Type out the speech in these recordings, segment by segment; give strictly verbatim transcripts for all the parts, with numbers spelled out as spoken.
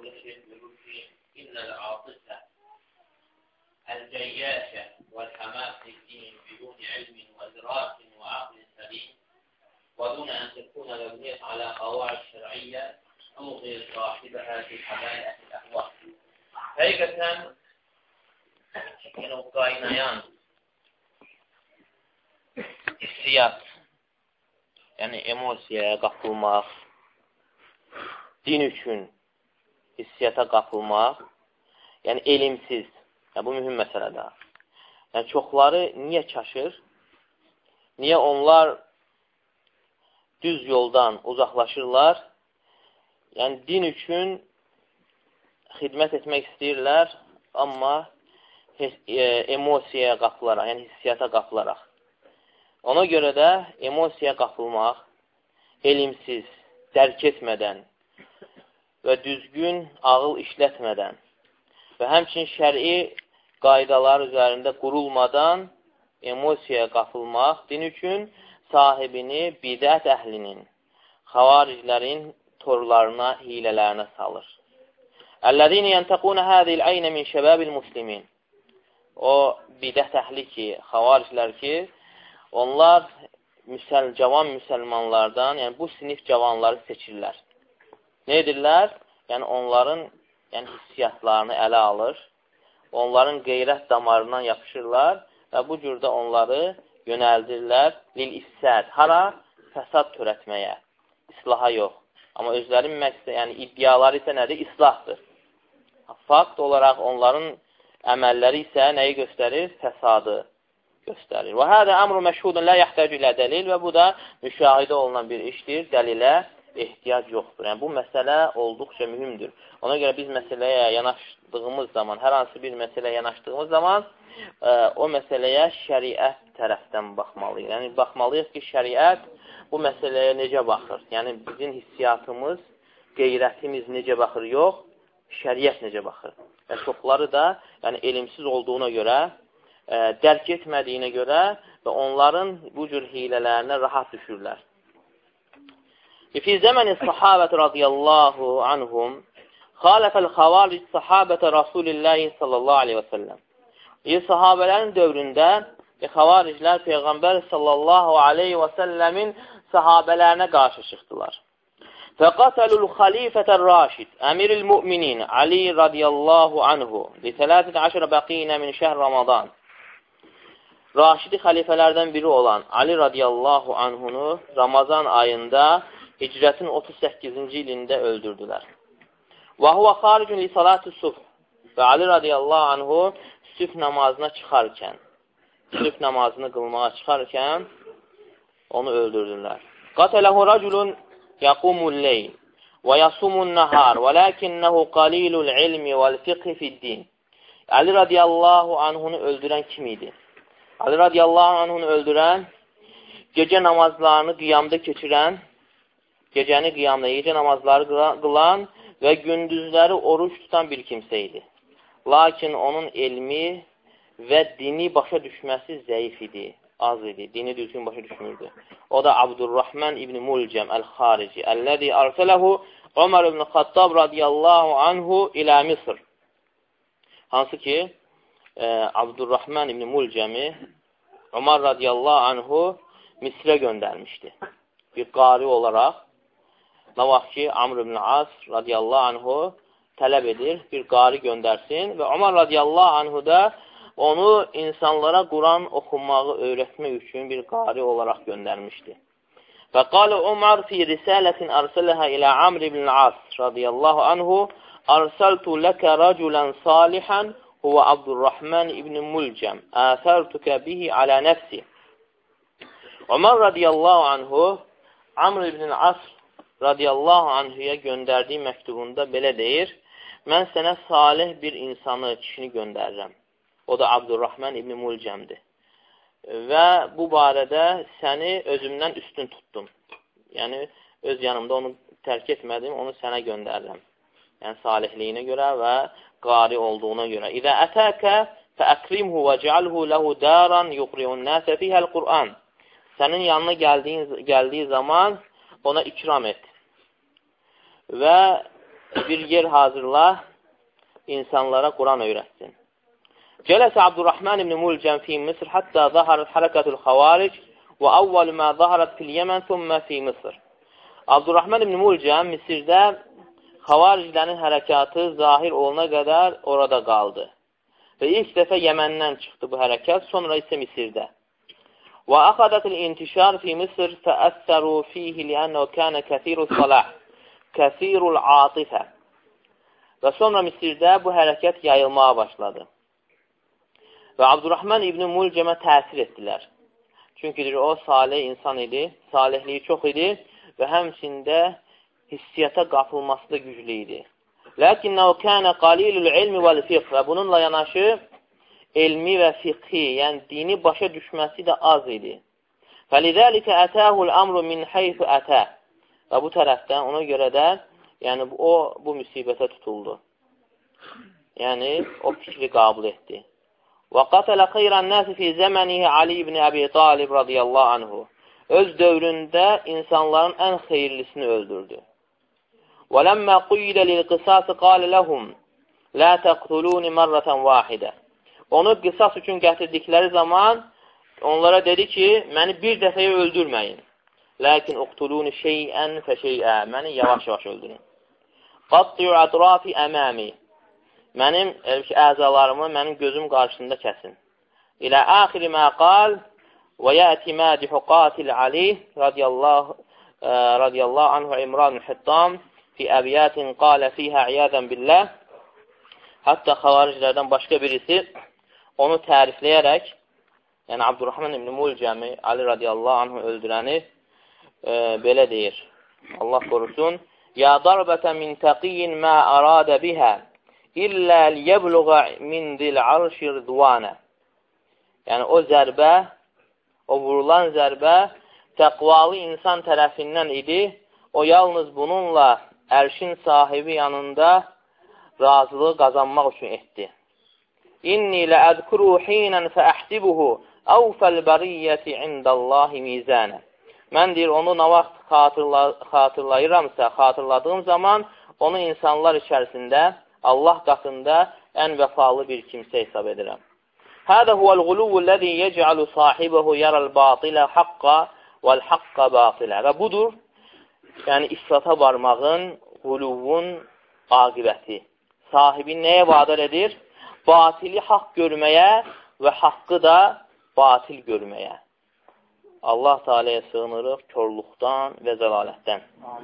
orada şeyh buyurur ki, İnnəl atıfə əl-cəyyəşə vəl-həməsi din biduni ilmin və zirakin və aqlin səlim və dunə ən təkuna məbniyyət alə qavaid şər'iyyə tuğir sahibəhə fil-həməliyyəti əhva. Həqiqətən, yəni o qaynayan hissiyat, yəni emosiyaya qapılmaq, din üçün hissiyata qapılmaq, yəni elimsiz, yəni bu mühüm məsələdir. Yəni çoxları niyə çaşır? Niyə onlar düz yoldan uzaqlaşırlar? Yəni din üçün xidmət etmək istəyirlər, amma e, emosiyaya qapılaraq, yəni hissiyata qapılaraq. Ona görə də emosiyaya qapılmaq, elimsiz, dərk etmədən və düzgün ağıl işlətmədən və həmçinin şəri qaydalar üzərində qurulmadan emosiyaya qapılmaq din üçün sahibini bidət əhlinin, xavariclərin torlarına, hilələrinə salır. Əl-ləzini yəntəqunə həzil əynə min şəbəbil muslimin. O bidət əhli ki, xavariclər ki, onlar müsəl, cavan müsəlmanlardan, yəni bu sinif cavanları seçirlər. Nə edirlər? Yəni onların yəni, hissiyatlarını ələ alır, onların qeyrət damarından yapışırlar və bu cürdə onları yönəldirlər lil-ifsəd. Hara? Fəsad törətməyə, islaha yox. Amma özlərinin məqsədi, yəni iddiaları isə nədir? İslahdır. Fakt olaraq onların əməlləri isə nəyi göstərir? Fəsadı göstərir. Və hədə əmru məşhudun lə yəhtəc ilə dəlil və bu da müşahidə olunan bir işdir, dəlilə ehtiyac yoxdur. Yəni bu məsələ olduqca mühümdür. Ona görə biz məsələyə yanaşdığımız zaman, hər hansı bir məsələyə yanaşdığımız zaman ə, o məsələyə şəriət tərəfdən baxmalıyıq. Yəni baxmalıyıq ki, şəriət bu məsələyə necə baxır? Yəni bizim hissiyatımız, qeyrətimiz necə baxır? Yox, şəriət necə baxır? Və çoxları da yəni elimsiz olduğuna görə, ə, dərk etmədiyinə görə və onların bu cür hilələrinə rahat düşürlər. في زمن الصحابة رضي الله عنهم خالف الخوارج صحابة رسول الله صلى الله عليه وسلم. Sahabələrin dövründə xavariclər Peyğəmbər sallallahu aleyhi və səlləmin sahabələrinə qarşı çıxdılar. فَقَتَلُوا الْخَلِيفَةَ الرَّاشِدِ أَمِرِ الْمُؤْمِنِينَ Ali radiyallahu anhu لِثَلَاثَةِ عَشَرَ بَقِينَ مِنْ شَهْرِ Ramazan. Raşidi xəlifələrdən biri olan Ali radiyallahu anhunu Ramazan ayında Hicrətin otuz səkkizinci ilində öldürdülər. Və huvə xaricun li salati subh. Və Ali radiyallahu anhu sübh namazına çıxarkən, sübh namazını qılmağa çıxarkən onu öldürdülər. Qatələhu raculun yaqumul leyl və yasumun nahar və lakinnehu qalilul ilmi vəl fiqhi fiddin. Ali radiyallahu anhunu öldürən kim idi? Ali radiyallahu anhunu öldürən, gecə namazlarını qiyamda keçirən, gecəni qiyamda, gecə namazları qılan və gündüzləri oruç tutan bir kimsə idi. Lakin onun elmi və dini başa düşməsi zəif idi, az idi, dini düzgün başa düşmürdü. O da Abdurrahman ibn Mulcəm əl-Xarici, əlləzi arsələhu Ömər ibn Xattab radiyallahu anhu ilə Misr. Hansı ki, e, Abdurrahman ibn Mulcəmi Ömər radiyallahu anhu Misrə göndərmişdi. Bir qari olaraq, nə vaxt ki, Amr ibn As radiyallahu anhu tələb edir, bir qari göndərsin və Ömər radiyallahu anhu da onu insanlara Quran oxumağı öyrətmək üçün bir qari olaraq göndərmişdi. Və qalə Ömər fi risalətin arsələhə ilə Amr ibn As radiyallahu anhu arsəltu ləkə rəculən salihan huvə Abdurrahman ibn Mulcəm əsərtükə bihi alə nəfsi. Ömər radiyallahu anhu Amr ibn As radiyallahu anhuya göndərdiyi məktubunda belə deyir, mən sənə salih bir insanı, kişini göndərirəm. O da Abdurrahman ibn Mulcəmdir. Və bu barədə səni özümdən üstün tutdum. Yəni, öz yanımda onu tərk etmədim, onu sənə göndərirəm. Yəni, salihliyinə görə və qari olduğuna görə. İzə ətəkə fəəkrimhu və cealhu ləhu daran yuqriun nəsə fihəl Qur'an. Sənin yanına gəldiyin, gəldiyi zaman ona ikram et. Və bir yer hazırla, insanlara Quran öyrətsin. Cələsə Abdurrahman ibn Mulcəm fi Misr hatta zaharat harakatul xavaric və avval ma zaharat fil Yemen thumma fi Misr. Abdurrahman ibn Mulcəm Misirdə xavariclərin hərəkatı zahir olana qədər orada qaldı. Və ilk dəfə Yeməndən çıxdı bu hərəkat, sonra isə Misirdə. Və axadatul intişar fi Misr fəəssəru fihi li'annahu kana kəsirus salah, kəsirul atifə. Və sonra Misirdə bu hərəkat yayılmağa başladı. Və Abdurrahman ibn Mulcəmə təsir etdilər. Çünki o salih insan idi, salihliyi çox idi və həmçində hissiyata qapılması da güclü idi. Lakinnəhu kana qalilul ilmi vel fiqh və bununla yanaşı elmi və fiqhi, yəni dini başa düşməsi də az idi. Fəlidəlikə ətəhul əmru min heyfu ətəh. Və bu tərəfdən ona görə də yəni o bu müsibətə tutuldu. Yəni o fikri qəbul etdi. Və qatələ xeyran nəsi fi zəmənihi Ali ibn Əbi Talib radiyallahu anhu. Öz dövründə insanların ən xeyirlisini öldürdü. Və ləmmə quyilə lil qisası qalə ləhum lə təqtuluni mərrətən vahidə. Onu qisas üçün gətirdikləri zaman onlara dedi ki, məni bir dəfəyə öldürməyin. Lakin uqtuluni şeyən fə şeyə. Məni yavaş-yavaş öldürün. Qattiyu ətrafi əməmi. Mənim əzalarımı mənim gözüm qarşısında kəsin. İlə axiri mə qal və yəti mədihu qatil Ali radiyallahu, radiyallahu anhu İmran Hüttam fi əbiyyətin qalə fiyhə iyədən billəh. Hətta xavariclərdən başqa birisi onu tərifləyərək, yəni Abdurrahman ibn Mulcəmi Ali radiyallahu anhu öldürəni e, belə deyir. Allah qorusun. Ya darbətə min təqiyyin mə əradə bihə illə liyəbluğa min dil arşi ridvanə. Yəni o zərbə, o vurulan zərbə təqvalı insan tərəfindən idi. O yalnız bununla ərşin sahibi yanında razılığı qazanmaq üçün etdi. İnni ləəzkuru hinən fəəhsibuhu əvfəl bəriyyəti indallahi mizənə. Mən deyir, onu nə vaxt xatırla, xatırlayıramsa, xatırladığım zaman onu insanlar içərisində, Allah qatında ən vəfalı bir kimsə hesab edirəm. Hədə huvəl quluvvü ləzi yec'alu sahibəhu yərəl batilə haqqa vəl haqqa batilə. Və budur, yəni ifrata varmağın, quluvun aqibəti. Sahibi nəyə vadar edir? Batili haqq görməyə və haqqı da batil görməyə. Allah Teala'ya sığınırıq körlükdən və zəlalətdən.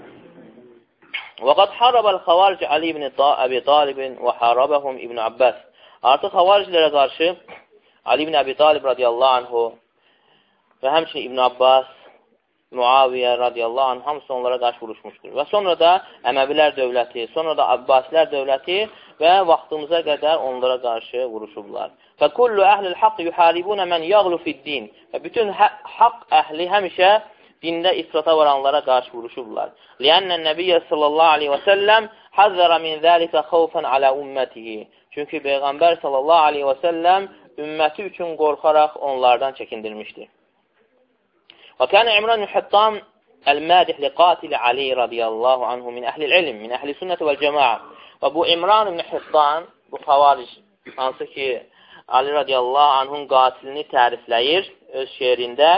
Və qad harabəl xavaric Ali ibn Əbi Talibin və harabəhum İbn Abbas. Artıq xavariclərə qarşı Ali ibn Əbi Talib radiyallahu anhu və həmçinin İbn Abbas, Muaviyyə radiyallahu anh, hamısı onlara qarşı vuruşmuşdur. Və sonra da Əməvilər dövləti, sonra da Abbasilər dövləti və vaxtımıza qədər onlara qarşı vuruşublar. Fəkullu əhlil haqq yuharibunə mən yağlu fiddin. Və bütün haqq əhli həmişə dində ifrata varanlara qarşı vuruşublar. Liənnən Nəbiyyə sallallahu aleyhi və səlləm həzzərə min zəlikə xavfən alə ümmətihi. Çünki Peyğəmbər sallallahu aleyhi və səlləm ümməti üçün qorxaraq onlardan çəkindirmişdir. Və kənə İmran Hüttam əl-mədih li qatil Ali radiyallahu anhu min əhlil ilm, min əhli sünnəti vəl cəmaə. Və bu İmran ibn Hüttam, bu xavaric, hansı ki Ali radiyallahu anhun qatilini tərifləyir öz şeirində.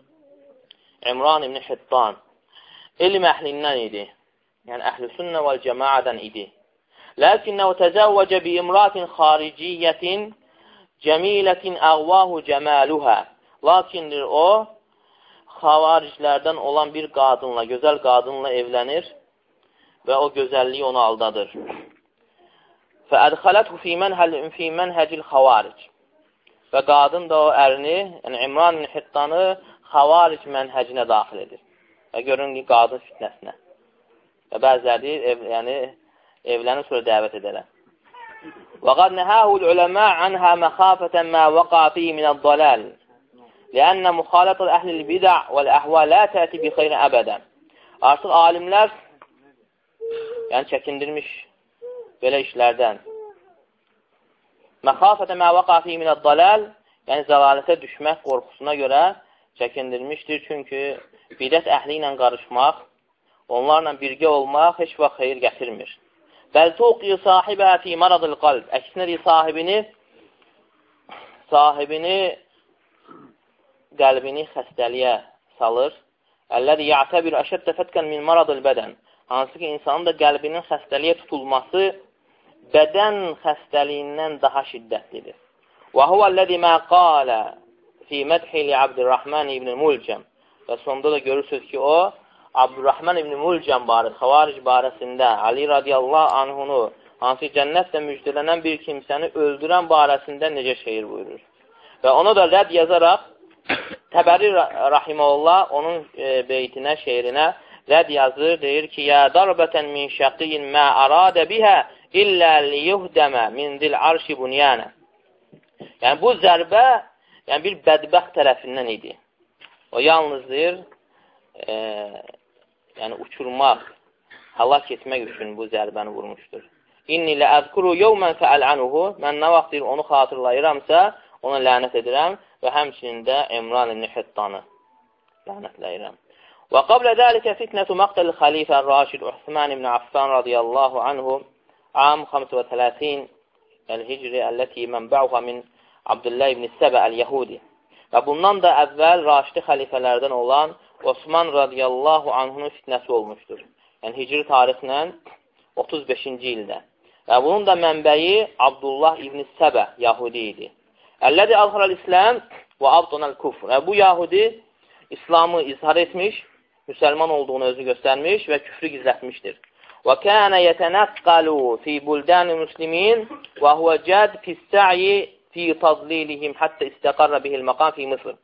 İmran ibn Hüttam elm əhlindən idi. Yəni əhl-i sünnə vəl cəmaədən idi. Lakinnəhu təzəvvəcə bi imratin xariciyyətin cəmilətin əğvahu cəməluhə. Lakindir o, xavariclərdən olan bir qadınla, gözəl qadınla evlənir və o gözəlliyi onu aldadır. Fəədxələthu fi mənhəcil xavaric. Və qadın da o ərini, yəni İmran ibn Hüttanı xavaric mənhəcinə daxil edir. Və görün ki, qadın fitnəsinə. Və bəziləri ev, yəni, evlənir sonra dəvət edərlər. Və qad nəhəhul uləmə anhə məxafətən mə vəqa fi minəd-dalal. Ləənnə müxalatıl əhlil bid'a vəl-əhvə lə təti bi xeyrin əbədən. Artıq alimlər yəni çəkindirmiş belə işlərdən. Məxafətən mə vəqa fi minəd-dalal, yəni zəlalətə düşmək qorxusuna görə çəkindirmişdir. Çünki bidət əhli ilə qarışmaq, onlarla birgə olmaq heç vaxt xeyir gətirmir. Bəl tuqiyu sahibə fi maradil qalb. Əksinə deyir, sahibini sahibini qəlbini xəstəliyə salır. Əlləzi ya'tabir əşəddə fətkən min maradil bədən. Hansı ki, insanın da qəlbinin xəstəliyə tutulması bədən xəstəliyindən daha şiddətlidir. Və huvəl-ləzi mə qalə fi mədhi li Abdurrahman ibn Mulcəm. Və sonunda da görürsünüz ki, o, Abdurrahman ibn Mulcəm barəsi, Xavaric barəsində Ali radiyallahu anhunu, hansı cənnətlə müjdələnən bir kimsəni öldürən barəsində necə şeir buyurur. Və ona da rədd yazaraq, Təbəri rahiməhullah onun e, beytinə, şeirinə rədd yazır, deyir ki, ya darbətən min şəqiyin mə aradə bihə illə liyuhdəmə min dil arşi bunyanə. Yəni, bu zərbə yəni, bir bədbəxt tərəfindən idi. O yalnız deyir, e, yəni uçurmaq, halak etmək üçün bu zərbəni vurmuşdur. İnni lə əzkuru yevmən fəəl'anuhu. Mən nə vaxt deyir, onu xatırlayıramsa, ona lənət edirəm və həmçinin də Emran ibn Həttanı lənətləyirəm. Və qablə dəlikə fitnətu məqtəl xalifə Raşid Uthman ibn Affan radiyallahu anhu am xəmsə və tələtin el-hicri əlləti mənbəuha min Abdullah ibn Səbə əl-Yəhudi. Və bundan da əvvəl Raşidi xəlifələrdən olan Osman radiyallahu anhunun fitnəsi olmuşdur. Yəni, hicri tarixlə otuz beşinci ildə. Və bunun da mənbəyi Abdullah ibn Səbə Yahudi idi. Əlləzi azharəl-İslam və abdonəl-kufr. Və bu Yahudi İslamı izhar etmiş, müsəlman olduğunu özü göstərmiş və küfrü gizlətmişdir. Və kənə yətənəqqalu fi buldan-ı müslimin və huvə cəd fis-sə'i fi tadlilihim həttə istəqarrə bihil məqam fi Mısır.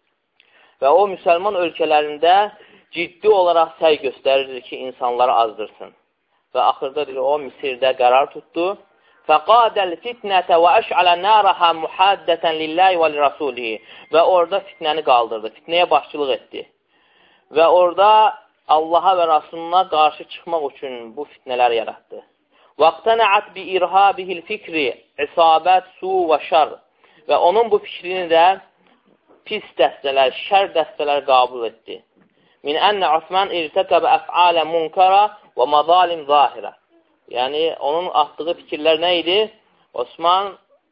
Və o, müsəlman ölkələrində ciddi olaraq səy göstərir ki, insanları azdırsın. Və axırda deyir, o, Misirdə qərar tutdu. Fəqadəl fitnətə və əş'alə nərəhə muhaddətən lillahi və lirasulihi. Və orada fitnəni qaldırdı, fitnəyə başçılıq etdi. Və orada Allaha və Rasuluna qarşı çıxmaq üçün bu fitnələri yaratdı. Vəqtənəət bi irhabihil fikri, isabət, su və şər. Və onun bu fikrini də pis dəstələr, şər dəstələr qəbul etdi. Min ənə Osman irtəkəbə əf'alə munkara və məzalim zahirə. Yəni, onun atdığı fikirlər nə idi? Osman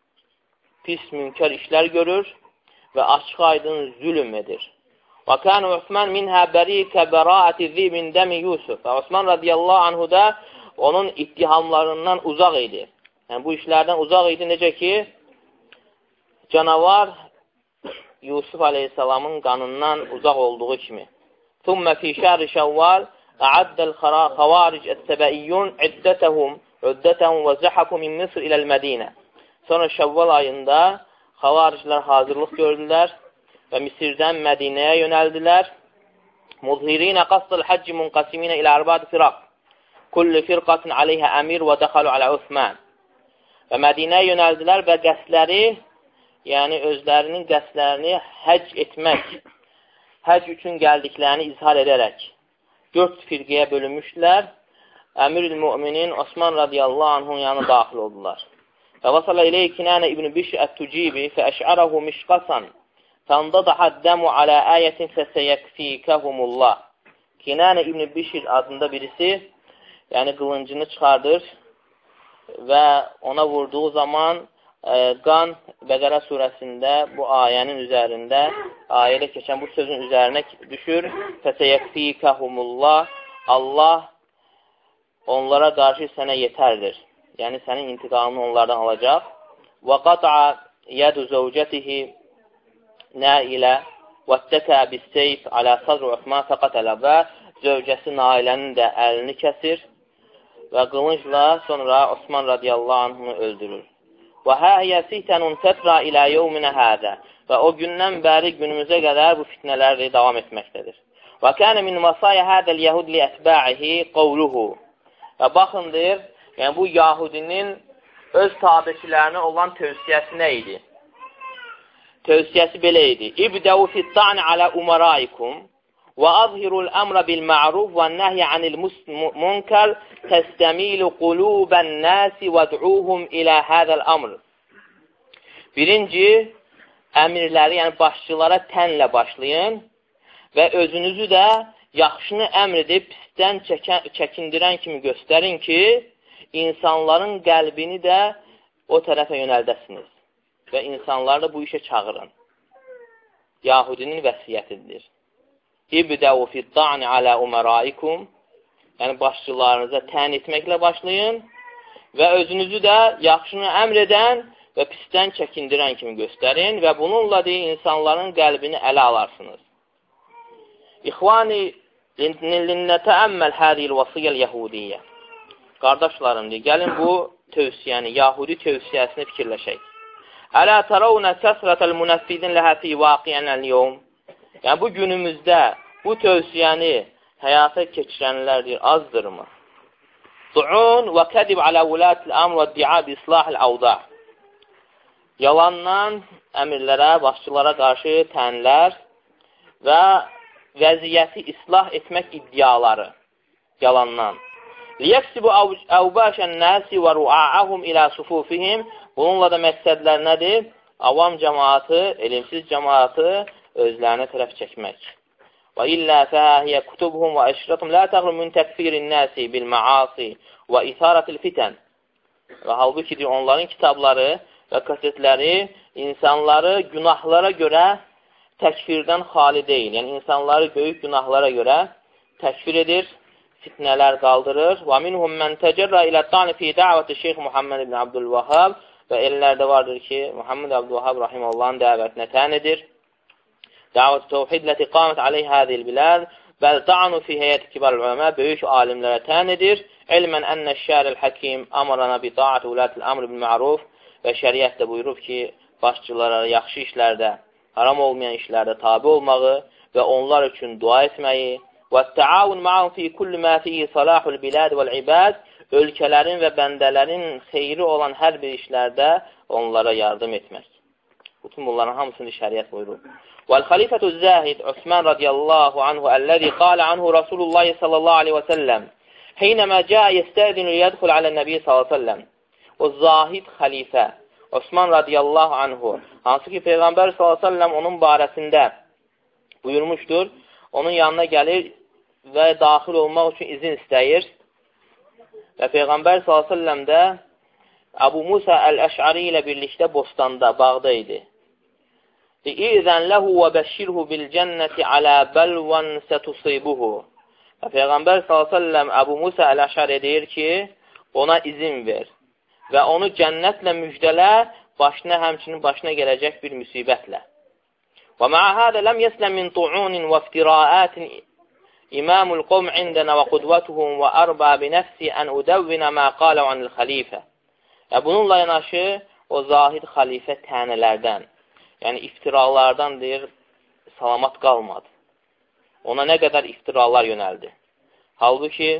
pis, münkər işlər görür və açıq aydın zülüm edir. Və kən Osman minhə bərikə bəraəti zi min dəmi Yusuf. Və Osman radiyallahu anhu da onun ittihamlarından uzaq idi. Yəni, bu işlərdən uzaq idi, necə ki, canavar Yusuf aleyhissalamın qanından uzaq olduğu kimi. Thumma fi şəhri şəvval əəddəl xavaric əs-səbəiyyun iddətəhum üddətəhum və zəhəku min Mısır iləl Mədinə. Sonra şəvval ayında xavariclər hazırlıq gördülər və Misirdən Mədinəyə yönəldilər. Muzhirinə qasdəl həcci munqasiminə ilə ərbad firaq. Kulli firqatın aleyhə əmir və dəxalu alə Osman. Və Mədinəyə yönəldilər və qəsdləri, yəni özlərinin qəsdlərini həcc etmək, həcc üçün gəldiklərini izhar edərək dörd firqəyə bölünmüşdülər. Əmir-ül-Müminin Osman radiyallahu anhun yanına daxil oldular. Və vasala iləyə Kinanə ibn Bişr ət-Tucibi fəəş'ərəhu mişqasan fəndadaha dəmu alə əyətin fəsəyəkfikəhumullah. Kinanə ibn Bişr adında birisi, yəni qılıncını çıxardır və ona vurduğu zaman e, qan Bəqərə surəsində bu ayənin üzərində, ayədə keçən bu sözün üzərinə düşür. Fəsəyəkfikəhumullah. Allah onlara qarşı sənə yetərdir. Yəni, sənin intiqamını onlardan alacaq. Və qata'a yədu zəvcətihi Nailə və təkə bis-seyf alə sadr Osman fəqətələ. Və zövcəsi Nailənin də əlini kəsir və qılıncla sonra Osman radiyallahu anhını öldürür. Və həyyə fihtənun tətra ilə yevminə hədə. Və o gündən bəri günümüzə qədər bu fitnələri davam etməkdədir. Və kənə min masaya hədəl yəhud li ətbə'ihi qovluhu. Və baxın, deyir, yəni bu Yahudinin öz tabiçilərinə olan tövsiyəsi nə idi? Tövsiyəsi belə idi. İbdəu fittani alə umaraikum və azhirul əmrə bil ma'ruf və nəhyə anil munkar təstəmilu qulubən nəsi və du'uhum ilə hədəl əmr. Birinci, əmirləri, yəni başçılara tənlə başlayın və özünüzü də yaxşını əmr edib pisdən çəkindirən kimi göstərin ki, insanların qəlbini də o tərəfə yönəldəsiniz və insanları da bu işə çağırın. Yahudinin vəsiyyətidir. İbdəu fidda'ni alə umaraikum, yəni başçılarınıza tən etməklə başlayın və özünüzü də yaxşını əmr edən və pisdən çəkindirən kimi göstərin və bununla deyə insanların qəlbini ələ alarsınız. İxvani linnətəəmməl hədiyil vasiyyəl yəhudiyyə. Qardaşlarım, deyə, gəlin bu tövsiyəni, Yahudi tövsiyəsini fikirləşək. Ələ tərəvnə kəsrətəl münəffidin ləhə fi vaqiyyənəl yevm. Yəni, bu günümüzdə bu tövsiyəni həyata keçirənlərdir, azdırmı? Du'un və kədib alə vulatil amr və di'a bi islahil avdah. Yalandan əmirlərə, başçılara qarşı tənlər və vəziyyəti islah etmək iddiaları yalandan. Liyəksibu əvbəşən nəsi və ru'a'ahum ilə sufufihim. Bununla da məqsədlər nədir? Avam cəmaatı, elimsiz cəmaatı özlərinə tərəf çəkmək. Və illə fəhiyyə kutubuhum və əşratum lə təğlu min təkfirin nəsi bil məasi və isarətil fitən. Və halbuki onların kitabları və kasetləri insanları günahlara görə təkfirdən xali deyil. Yəni, insanları böyük günahlara görə təkfir edir, fitnələr qaldırır. Və minhum mən təcərrə ilə tani fi dəvəti Şeyx Muhammed ibn Abdülvahhab və ellərdə vardır ki, Muhammed Abdülvahhab Rahiməllahın dəvətinə tən edir. Dəvət-i təvhid ləti qamət aleyh hədil biləd bəl da'nu fi heyəti kibar üləmə böyük alimlərə tən edir. İlmən ənə şəril həkim amarana bi ta'at ulətil əmr bil ma'ruf və şəriət də buyurub ki, başçılara yaxşı işlərdə, haram olmayan işlərdə tabi olmağı və onlar üçün dua etməyi və təavun ma'un fi kulli mə fihi salahul bilad vəl ibad, ölkələrin və bəndələrin xeyri olan hər bir işlərdə onlara yardım etmək. Bütün bunların hamısını şəriət buyurub. وَالْخَلِفَةُ الزَّاهِدْ عثمان رضي الله عنه الذي قال عنه رسول الله صلى الله عليه وسلم حينما جاء يستأذن ليدخل على النبي صلى الله عليه وسلم. O zahid xəlifə Osman radiyallahu anhu, hansı ki Peyğəmbər sallallahu aleyhi ve sellem onun barəsində buyurmuşdur, onun yanına gəlir və daxil olmaq üçün izin istəyir və Peyğəmbər sallallahu aleyhi ve sellem də Əbu Musa əl-Əş'ari ilə birlikdə bostanda, bağda idi. İzən ləhu və bəşşirhu bil cənnəti alə bəlvən sətusibuhu. Və Peyğəmbər sallallahu aleyhi ve sellem Əbu Musa əl-Əş'ari deyir ki, ona izin ver və onu cənnətlə müjdələ, başına həmçinin başına gələcək bir müsibətlə. Və mə'ə hədə ləm yəsləm min tu'unin və iftiraatin imamul qovm indənə və qudvətuhum və ərba bi nəfsi ən udəvvinə mə qalə anil xəlifə. Və bununla yanaşı o zahid xəlifə tənələrdən, yəni iftiralardan deyir, salamat qalmadı. Ona nə qədər iftiralar yönəldi. Halbuki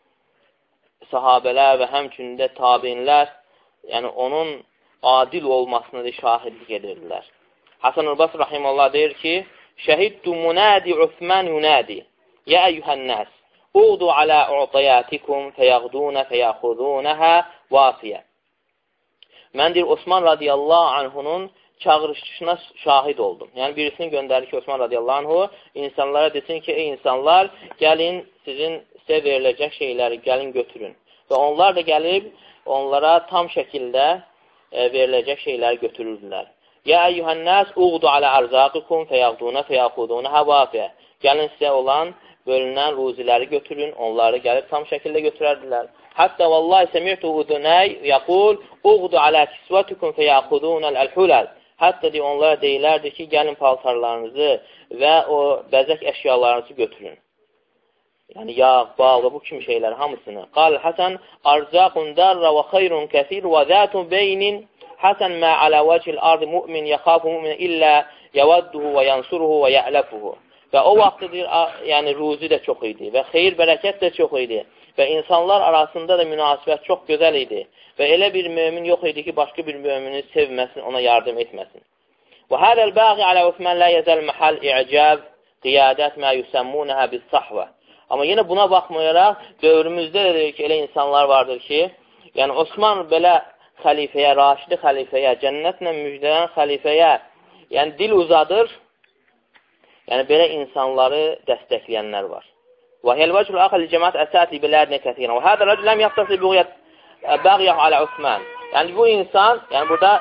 sahabələr və həmçində tabinlər, yəni onun adil olmasını da şahidlik edirdilər. Hasan Urbas Rahimullah deyir ki, şəhiddu munadi Uthman yunadi, yə əyyuhənnəs, uğdu alə u'tayatikum fəyəğdunə fəyəxudunəhə vasiyə. Mən deyir, Osman radiyallahu anhunun çağırışına şahid oldum. Yəni, birisini göndərir ki, Osman radiyallahu anhu insanlara desin ki, ey insanlar, gəlin sizin sizə veriləcək şeyləri gəlin götürün. Və onlar da gəlib, onlara tam şəkildə e, veriləcək şeyləri götürürdülər. Yə əyyuhənnəs uğdu alə arzaqikum fəyəğdunə fəyəxudunə həvafiyə. Gəlin sizə olan bölünən ruziləri götürün, onları gəlib tam şəkildə götürərdilər. Hətta vallahi səmi'tu udunəy yəqul uğdu alə kisvətikum fəyəxudunəl əlhuləl. Hətta deyə onlara deyilərdi ki, gəlin paltarlarınızı və o bəzək əşyalarınızı götürün. Yəni, yağ, bal və bu kimi şeylər hamısını. Qal Həsən, arzaqun darra və xeyrun kəsir və zətun beynin Həsən mə alə vəcil ardı mümin yəxafu mümin illə yəvədduhu və yansuruhu və yələfuhu. Və o vaxtıdır, yəni ruzi də çox idi və xeyir, bərəkət də çox idi və insanlar arasında da münasibət çox gözəl idi və elə bir mömin yox idi ki, başqa bir mömini sevməsin, ona yardım etməsin. Və hədəl bəği alə Uthman lə yəzəl məhəl i'cəb qiyadət mə yüsəmmunəhə biz sahvə. Amma yenə buna baxmayaraq, dövrümüzdə də deyir ki, elə insanlar vardır ki, yəni Osman belə xəlifəyə, Raşidi xəlifəyə, cənnətlə müjdələn xəlifəyə, yəni dil uzadır, yəni belə insanları dəstəkləyənlər var. Və həlvəcül axəl cəmaət əsəti bilədinə kəthirən. Və hədə rəcül ləm yaxtası buğyət bəğiyəh alə Osman. Yəni, bu insan, yəni burada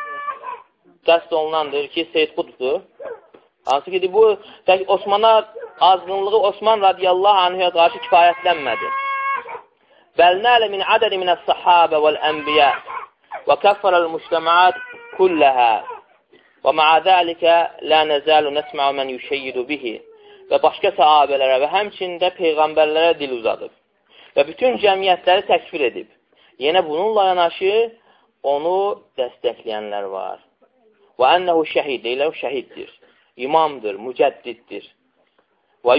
qəsd olunandır ki, Seyyid Qutbdur. Hansı ki, bu tək Osmana azğınlığı Osman radiyallahu anhüyə qarşı kifayətlənmədi. Bəl nələ min ədədi minəs sahabə vəl-ənbiyə və kəffərəl-müştəmaat kulləhə və ma'a zəlikə lə nəzəlu nəsmə'u mən yüşeyyidu bihi və başqa sahabələrə və həmçində peyğəmbərlərə dil uzadıb və bütün cəmiyyətləri təkfir edib. Yenə bununla yanaşı onu dəstəkləyənlər var. Və ənəhu şəhid, deyilər, şəhiddir, imamdır, mücəddiddir. Və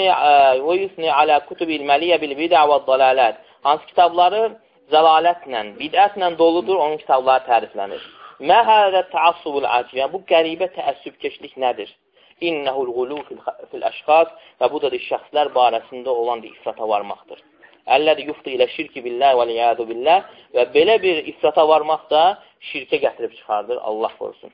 yusni alə kutubil məliyyə bil bidə və dalalət. Hansı kitabları zəlalətlə, bidətlə doludur, onun kitabları təriflənir. Mə hədə təassubul aciyyə, bu qəribə təəssübkeşlik nədir? İnnəhul qulu fil-əşxas və bu da şəxslər barəsində olan ifrata varmaqdır. Əllədi yuftu ilə şirki billah və liyadu billah və belə bir ifrata varmaq da şirkə gətirib çıxardır, Allah qorusun.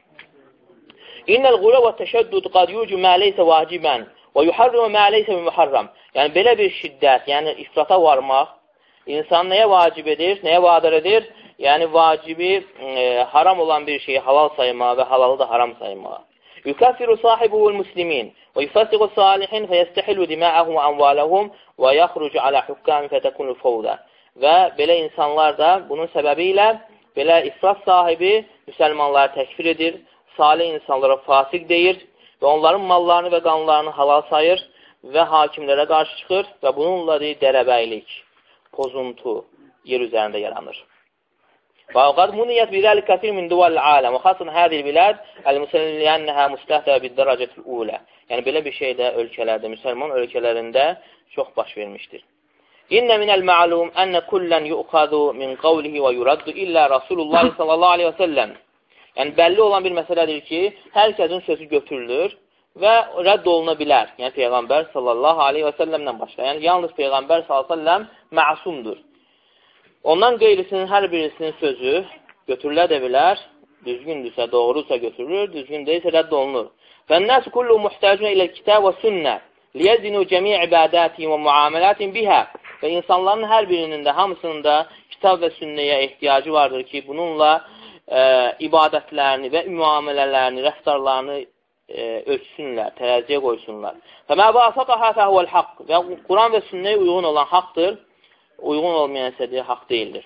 İnnəl qulu və təşəddüd qad yucu mə leysə vacibən və yuharrimu mə leysə müharram. Yəni, belə bir şiddət, yəni ifrata varmaq, insan nəyə vacib edir, nəyə vadar edir? Yəni, vacibi e, haram olan bir şeyi halal saymağa və halalı da haram saymağa. Yukaffiru sahibul muslimin və yufasiqu salihin fəyəstəhilu dima'ahum və amvalahum və yaxrucu alə hükkam fətəkunul fovda. Və belə insanlar da bunun səbəbi ilə belə ifrat sahibi müsəlmanları təkfir edir, salih insanlara fasik deyir və onların mallarını və qanlarını halal sayır və hakimlərə qarşı çıxır və bununla deyir, dərəbəylik, pozuntu yer üzərində yaranır. وقد منيت بذلك كثير من دول العالم وخاصة هذه البلاد المسلمين لأنها مستهدفة بالدرجة الأولى. Yəni belə bir şey də ölkələrdə, müsəlman ölkələrində çox baş vermişdir. İnne minel ma'lum enne kullen yu'khadu min qawlihi və yuraddu illə Rasulullah sallallahu aleyhi və səlləm. Yəni bəlli olan bir məsələdir ki, hər kəsin sözü götürülür və rədd oluna bilər. Yəni Peyğəmbər sallallahu aleyhi və səlləmdən başqa. Yəni yalnız Peyğəmbər sallallahu aleyhi və səlləm məsumdur. Ondan qeyrisinin hər birisinin sözü götürülə də bilər, düzgündürsə, doğrusa götürülür, düzgün deyilsə rədd olunur. Fənnəs kullu muhtacun ilə kitab və sünnə liyəzinu cəmi' ibadətin və muaməlatin bihə. Və insanların hər birinin də, hamısının da kitab və sünnəyə ehtiyacı vardır ki, bununla e, ibadətlərini və müamələlərini, rəftarlarını e, ölçsünlər, tərəziyə qoysunlar. Fəmə vafaqəhə fəhvəl haqq. Və Quran və sünnəyə uyğun olan haqdır. Uyğun olmayan isə deyir, haqq deyildir.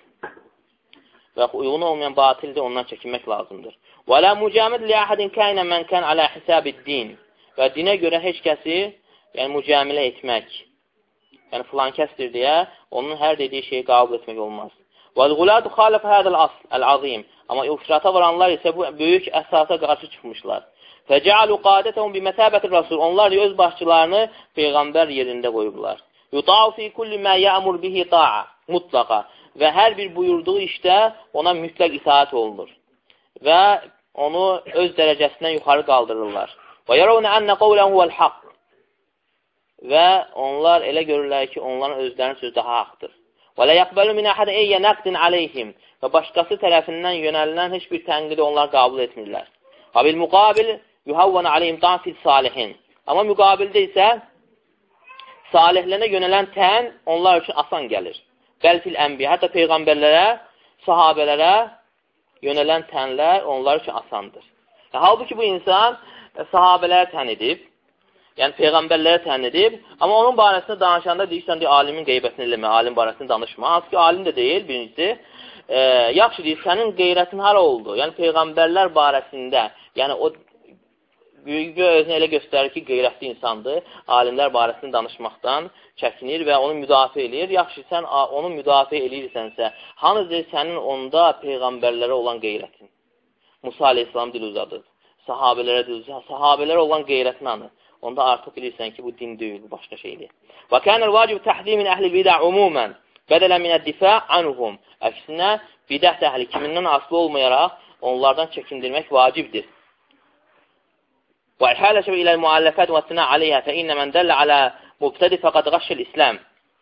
Və uyğun olmayan batildir, ondan çəkinmək lazımdır. Və lə mücəmid li əhədin kənə mən kən alə hisabid din. Və dinə görə heç kəsi, yəni mücəmilə etmək, yəni filan kəsdir deyə, onun hər dediyi şeyi qəbul etmək olmaz. Və l-qulatu xalif hədəl asl, əl-azim. Amma ifrata varanlar isə bu böyük əsasa qarşı çıxmışlar. Fəcəalu qadətəhum biməsəbətir rasul. Onlar öz başçılarını Peyğəmbər yerində qoyublar. Yuta'u fi kulli ma ya'mur bihi ta'a mutlaqa və hər bir buyurduğu işdə ona mütləq itaat olunur və onu öz dərəcəsindən yuxarı qaldırırlar. Və yarawna anna qawluhu huvel haqq və onlar elə görürlər ki, onların özlərinin sözü daha haqqdır. Və la yaqbalu min ahadin ayya naqdin alayhim və başqası tərəfindən yönəlilən heç bir tənqidi onlar qəbul etmirlər. Və bil muqabil yuhavvana alayhim ta'fil salihin. Amma müqabildə isə salihlərə yönələn tən onlar üçün asan gəlir. Bəlfil ənbiyə, hətta peyğəmbərlərə, sahabələrə yönələn tənlər onlar üçün asandır. Yəni, halbuki bu insan sahabələrə tən edib, yəni peyğəmbərlərə tən edib, amma onun barəsində danışanda deyirsən, deyir, alimin qeybətini eləmə, alim barəsində danışma. Hansı ki, alim də deyil, birincisi, e, yaxşı deyir, sənin qeyrətin hara oldu? Yəni peyğəmbərlər barəsində, yəni o Güya özünü elə göstərir ki, qeyrətli insandır, alimlər barəsində danışmaqdan çəkinir və onu müdafiə edir. Yaxşı, sən onu müdafiə edirsənsə, hanıdır sənin onda peyğəmbərlərə olan qeyrətin? Musa aleyhissalam dil uzadır, sahabələrə dil uzadır, sahabələrə olan qeyrətin anı. Onda artıq bilirsən ki, bu din deyil, bu başqa şeydir. Və kənəl vacib təhdimin əhli bidə umumən bədələn minə difa anhum. Əksinə, bidət əhli kimindən aslı olmayaraq onlardan çəkindirmək vacibdir. وإحالة إلى المؤلفات والثناء عليها فإن من دل على مبتدئ فقد غش الإسلام.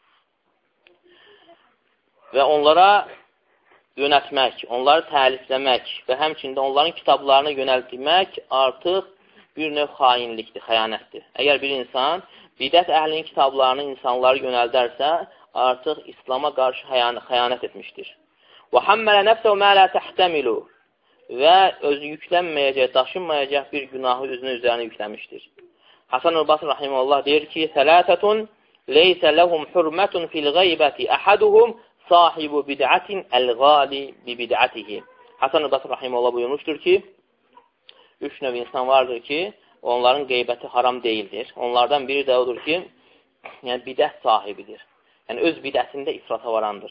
Və onlara yönətmək, onları təlifləmək və həmçində onların kitablarını yönəltmək artıq bir növ xainlikdir, xəyanətdir. Əgər bir insan bidət əhlinin kitablarını insanları yönəldərsə, artıq İslama qarşı xəyanət etmişdir. Və hammələ nəfsəv mə lə təhtəmilu və özü yüklənməyəcək, daşınmayacaq bir günahı üzünün üzərinə yükləmişdir. Hasan el-Basri rahimehullah deyir ki, "Sələsətun leysə lehum hurmatun fil gaybəti ahaduhum sahibu bid'atin el-gali bi bid'atihi." Hasan el-Basri rahimehullah buyurmuşdur ki, üç növ insan vardır ki, onların qeybəti haram deyildir. Onlardan biri də odur ki, yəni bidət sahibidir. Yəni öz bidətində ifrata varandır.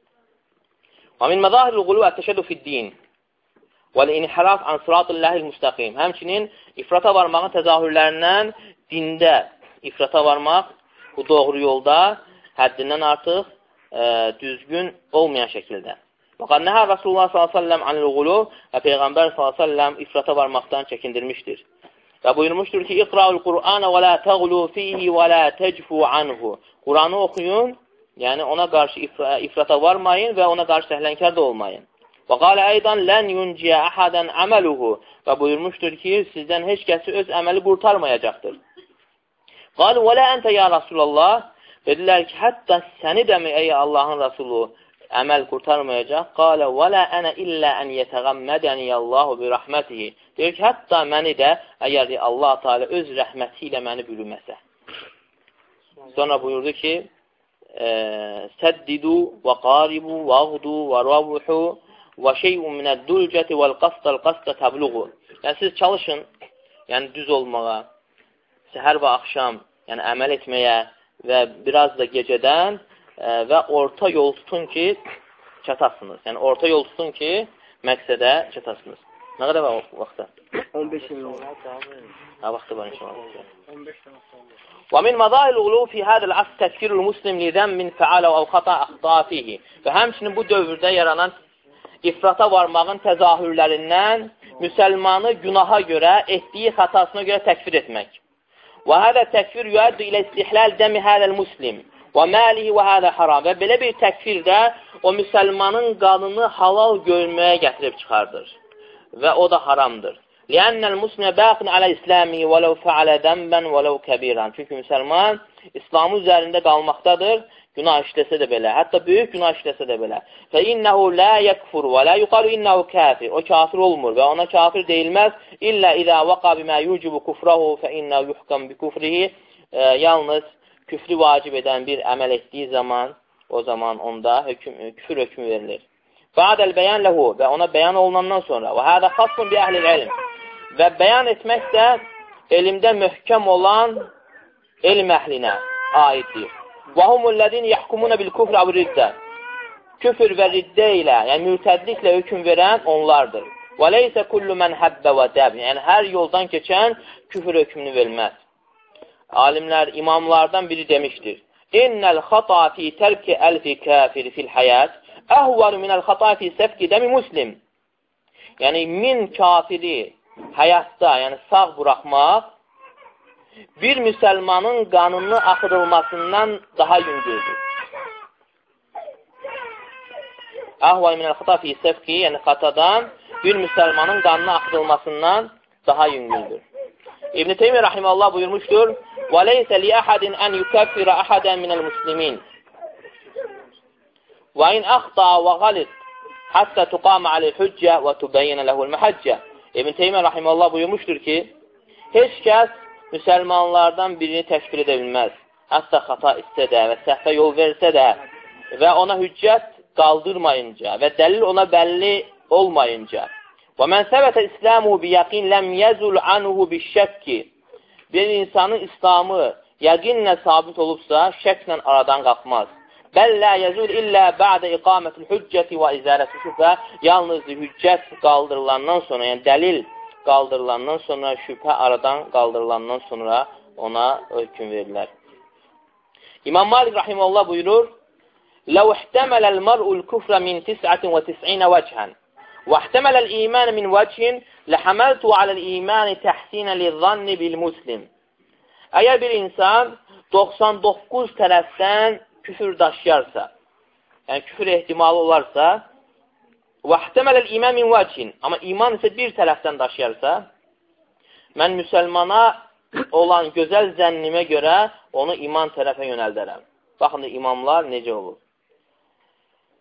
Və min məzahirul qulu ət-təşəddü fid-din vəl-inhiraf an sıratillahil müstəqim. Həmçinin ifrata varmağın təzahürlərindən dində ifrata varmaq, bu doğru yolda həddindən artıq e, düzgün olmayan şəkildə. Vəqad nəhə Rasulullah sallallahu əleyhi və səlləm anil qulu və Peyğəmbər sallallahu əleyhi və səlləm ifrata varmaqdan çəkindirmişdir. Və buyurmuşdur ki, İqra'ul Qur'ana və la təğlu fihi və la təcfu anhu. Quranı oxuyun, yəni ona qarşı ifrata varmayın və ona qarşı səhlənkar da olmayın. Və qalə aydan lən yunciyə əhadən əməluhu. Və buyurmuşdur ki, sizdən heç kəsi öz əməli qurtarmayacaqdır. Qalı və lə əntə ya Rasulallah. Dedilər ki, hətta səni də mi ey Allahın Rasulu əməl qurtarmayacaq? Qalə və lə ənə illə ən yətəğəmmədəniyəllahu bi rəhmətihi. Deyir ki, hətta məni də əgər Allah Teala öz rəhməti ilə məni bürüməsə. Sonra buyurdu ki, Səddidu və qaribu və ağdu və ravuhu və şeyun minəd-dulcəti vəl-qastəl-qastə təbluğu. Yəni, siz çalışın, yəni düz olmağa, səhər və axşam, yəni əməl etməyə və biraz da gecədən ə, və orta yol tutun ki, çatasınız. Yəni, orta yol tutun ki, məqsədə çatasınız. Nə qədər var vaxtda? on beş il. Ha, vaxtı var inşallah. on beş Və min məzahil ulu fi hədəl asr təkfirul muslim li zəmmin fəalə və xata əxta fihi. Və həmçinin bu dövrdə yaranan ifrata varmağın təzahürlərindən müsəlmanı günaha görə, etdiyi xatasına görə təkfir etmək. Və hədə təkfir yüəddu ilə istihlal dəmi hədəl muslim və məlihi və hədə haram. Və belə bir təkfir də o müsəlmanın qanını halal görməyə gətirib çıxardır. Və o da haramdır. Liənnəl muslimə bəqin alə İslami və ləv fəalə dəmbən və ləv kəbiran. Çünki müsəlman İslamı üzərində qalmaqdadır, günah işləsə də belə, hətta böyük günah işləsə də belə. Fə innəhu lə yəkfur və lə yuqalu innəhu kafir. O kafir olmur və ona kafir deyilməz. İllə idə vəqa bimə yucibu kufrahu fə innə yuhqam bi kufrihi. E, yalnız küfrü vacib edən bir əməl etdiyi zaman, o zaman onda höküm, küfür hökmü verilir. Ba'dəl bəyan ləhu və ona bəyan olunandan sonra və hədə xasun bi əhlil ilm. Və bəyan etmək də elmdə möhkəm olan elm əhlinə aiddir. Və humullədin yəhkumuna bil kufr əv riddə. Küfür və riddə ilə, yəni mürtədliklə hökm verən onlardır. Və leysə kullu mən həbbə və dəb. Yəni hər yoldan keçən küfür hökmünü verməz. Alimlər, imamlardan biri demişdir. İnnəl xata fi tərki əlfi kafir fil həyat əhvəlu minəl xata fi səfki dəmi muslim. Yəni min kafiri həyatda, yəni sağ buraxmaq bir müsəlmanın qanını axıdılmasından daha yüngüldür. Əhvəl minəl xata fi səfki, yəni xatadan bir müsəlmanın qanını axıdılmasından daha yüngüldür. İbn-i Teymiyyə rahiməhullah buyurmuşdur: "Və leysə li əhədin ən yukaffira əhədən minəl muslimin. Və in əxta və qalit hatta tuqama aleyh hüccə və tubəyyənə ləhul məhəccə." İbn Teymiyyə rahimehullah buyurmuşdur ki, heç kəs müsəlmanlardan birini təşkil edə bilməz. Hətta xata etsə də və səhvə yol versə də və ona hüccət qaldırmayınca və dəlil ona bəlli olmayınca. Və mən səbətə İslamu bi yaqin ləm yəzul anhu bi şəkki. Bir insanın İslamı yəqinlə sabit olubsa, şəklə aradan qalxmaz. Bəl lə yəzul illə bə'də iqamətil hüccəti və izərəti şübhə. Yalnız hüccət qaldırılandan sonra, yəni dəlil qaldırılandan sonra, şübhə aradan qaldırılandan sonra ona hökm verilər. İmam Malik rahimehullah buyurur: "Ləv ihtəmələl mər'ul küfrə min tis'atin və tis'inə vəcən və ihtəmələl iman min vəchin ləhəməltu aləl imani təhsinə lizzanni bil muslim." Əgər bir insan doxsan doqquz tərəfdən küfür daşıyarsa, yəni küfür ehtimalı olarsa, vəhtəmələl iman min vəchin, amma iman isə bir tərəfdən daşıyarsa, mən müsəlmana olan gözəl zənnimə görə onu iman tərəfə yönəldərəm. Baxın da imamlar necə olur.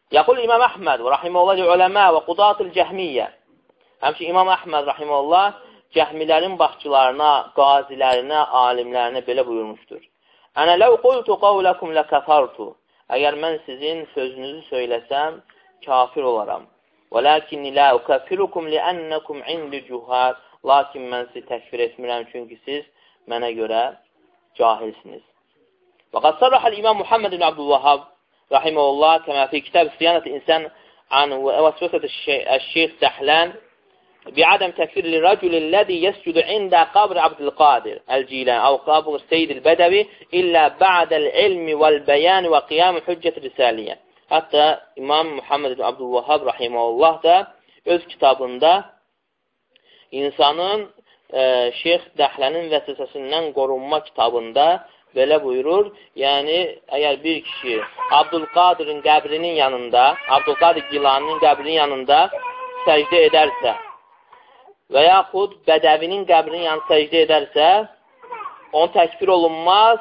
Yaqul İmam Əhməd və rahiməhullah uləmə və qudatul cəhmiyyə. Həmçinin İmam Əhməd rahiməhullah cəhmilərin başçılarına, qazilərinə, alimlərinə belə buyurmuşdur. Ənə ləv qultu qavləkum ləkəfartu. Əgər mən sizin sözünüzü söyləsəm, kafir olaram. Və ləkinni lə ukəfirukum liənnəkum indi cühəd. Lakin mən sizi təkfir etmirəm, çünki siz mənə görə cahilsiniz. Və qad sarrahəl İmam Muhammed ibn Abdülvahhab rahiməhullah kəmə fi kitab Siyanət İnsan an və vəsvəsət əş-Şeyx Dəhlən bi'adəm təkfir lirrəculilləzi yəscudu ində qabr Abdülqadir əl-Cilən əv qabr Seyyid el-Bədəvi illə ba'dəl ilmi vəl-bəyan və qiyam hüccət risaliyyə. Hətta İmam Muhammed ibn Abdülvahhab rahiməhullah da öz kitabında insanın e, Şeyx Dəhlənin vəsvəsəsindən qorunma kitabında belə buyurur. Yəni, əgər bir kişi Abdülqadirin qəbrinin yanında, Abdülqadir Gilaninin qəbrinin yanında səcdə edərsə və yaxud Bədəvinin qəbrinin yanında səcdə edərsə, onun təkfir olunmaz,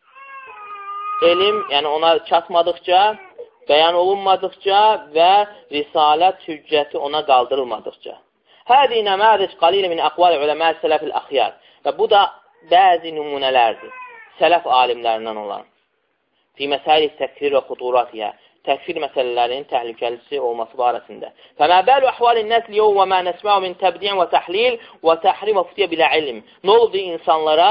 elm, yəni ona çatmadıqca, bəyan olunmadıqca və risalət hüccəti ona qaldırılmadıqca. Hədi nəməric qalil min əqval uləmə sələf-il əxyar. Və bu da bəzi nümunələrdir. Sələf alimlərindən olan. Fi məsələ təkfir və xuturatiyə. Təkfir məsələlərinin təhlükəlisi olması barəsində. Fəmə bəlu əhvalin nəsli yox və mə nəsməu min təbdiən və təhlil və təhrim və fıtiyə bilə ilm. Nə oldu insanlara?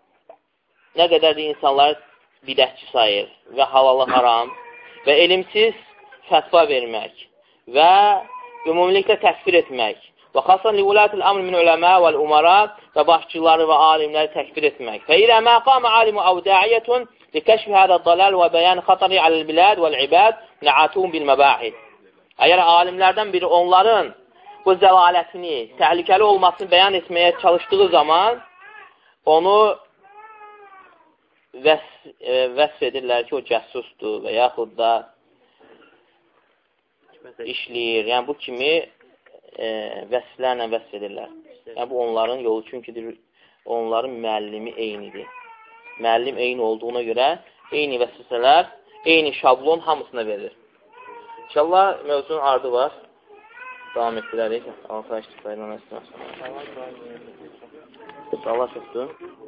Nə qədər də insanlar bidətçi sayır və halalı haram və elmsiz fətva vermək və ümumilikdə təkfir etmək. Və xasan li ulətil əmr min uləmə vəl-umara və başçıları və alimləri təkfir etmək. Fə ilə məqamə alimu əvdəiyyətun li kəşfi hədə dalal və bəyan xatari aləl-bilad vəl-ibad nə'atun bil-məbahid. Əgər alimlərdən biri onların bu zəlalətini, təhlükəli olmasını bəyan etməyə çalışdığı zaman onu vəsf, e, vəsf edirlər ki, o cəssusdur və yaxud da işləyir. Yəni, bu kimi E, vəsflərlə vəsf edirlər. Yəni, bu onların yolu, çünki onların müəllimi eynidir. Müəllim eyni olduğuna görə eyni vəsfələr, eyni şablon hamısına verilir. İnşallah mövzunun ardı var. Davam etdirərik. Allah iştiqayla nəsələr. Allah çoxdur.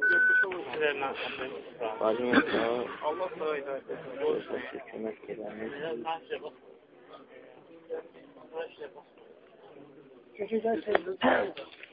Bacım yoxdur. Allah kömək edəmək. Çünkü ben